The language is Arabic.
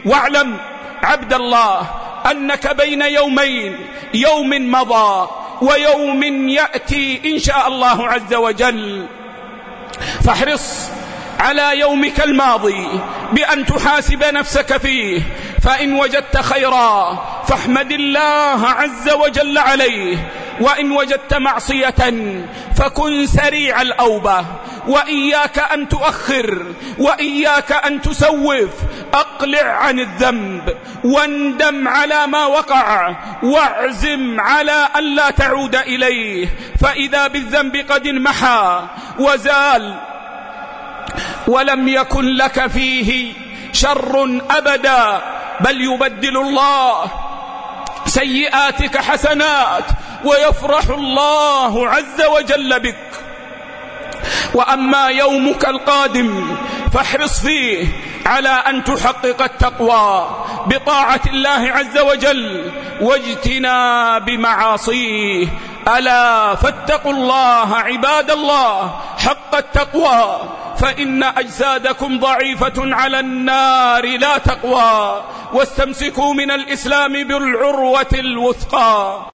واعلم عبد الله أنك بين يومين، يوم مضى ويوم يأتي إن شاء الله عز وجل، فاحرص على يومك الماضي بأن تحاسب نفسك فيه، فإن وجدت خيرا فاحمد الله عز وجل عليه، وإن وجدت معصية فكن سريع الأوبة، وإياك أن تؤخر وإياك أن تسوف. أقلع عن الذنب واندم على ما وقع واعزم على أن لا تعود إليه، فإذا بالذنب قد انمحى وزال ولم يكن لك فيه شر أبدا، بل يبدل الله سيئاتك حسنات ويفرح الله عز وجل بك. وأما يومك القادم فاحرص فيه على أن تحقق التقوى بطاعة الله عز وجل واجتناب معاصيه. ألا فاتقوا الله عباد الله حق التقوى، فإن أجسادكم ضعيفة على النار لا تقوى، واستمسكوا من الإسلام بالعروة الوثقى.